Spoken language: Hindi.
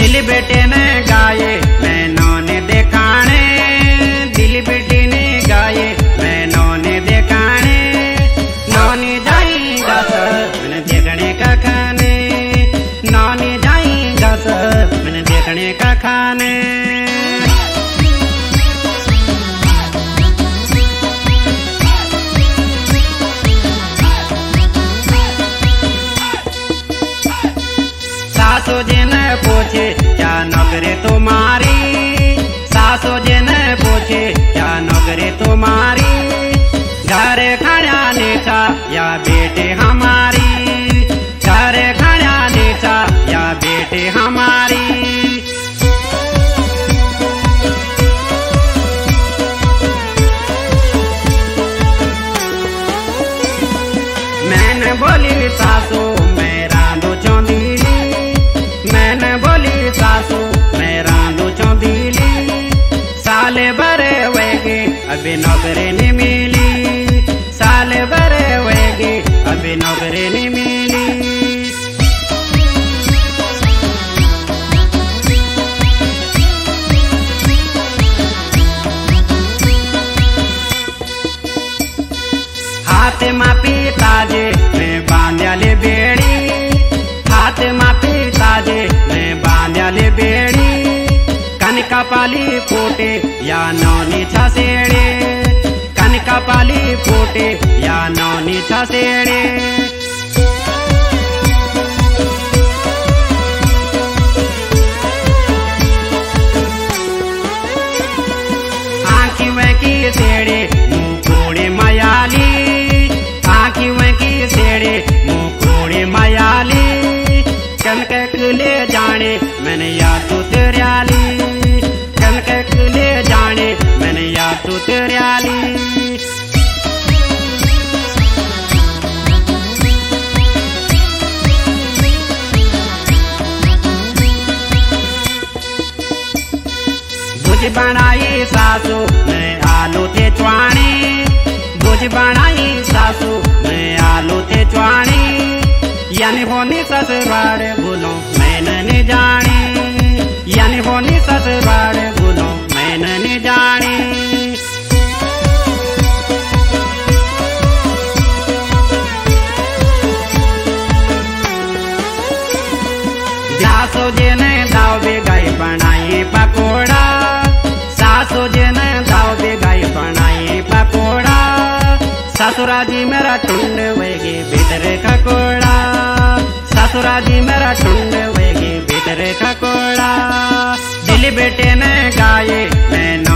दिल बेटे ने गाये मैनों ने देखाने, दिल बेटे ने गाये मैनों ने देखाने। नौनी जाएगा सर मैंने देखने का खाने, नौनी जाएगा सर मैंने देखने का खाने। सासू जी ने पूछे क्या नौकरी तुम्हारी, सासू जी ने पूछे क्या नौकरी तुम्हारी। घर खाने चा या बेटे हमारी, घर खाने चा या बेटे हमारी। मैंने बोली सासू मैं रांधू चौंधीली, मैंने बोली सासू मैं रांधू चौंधीली। साले भरे वेगे अभी नौकरी नहीं मिली, साले भरे वेगे अभी नौकरी नहीं मिली। हाथ मा पिताजे मैं बांध्याले बेड़ी, हाथ मा पिताजे मैं बांध्याले बेड़ी। कनका पाली फूटे या नौनी छसेड़े, कनका पाली फूटे या नौनी छसेड़े। आँखी में की सेड़े मुँह कोड़े मयाली, आँखी में की सेड़े मुँह कोड़े मयाली। कनक ले जाने मैंने याद तो तेरियाली, कनक ले जाने मैंने याद तो तेरियाली। भुज बनाई सासू मैं आलू थे चुआने, भुज बनाई सासू मैं आलू थे चुआने। यानी होनी ससुराल भूलो मैंने नहीं जाने, यानी होनी ससुराल भूलो मैंने नहीं जाने। सासू जी ने दाव बेगाई बनाई पकोड़ा, सासू जी ने दाव बेगाई बनाई पकोड़ा। ससुरा जी मेरा टुंड वेगे भीतर खकोड़ा, ससुरा जी मेरा टुंड वेगे भीतर खकोड़ा। दिल बेटे ने गाये मैं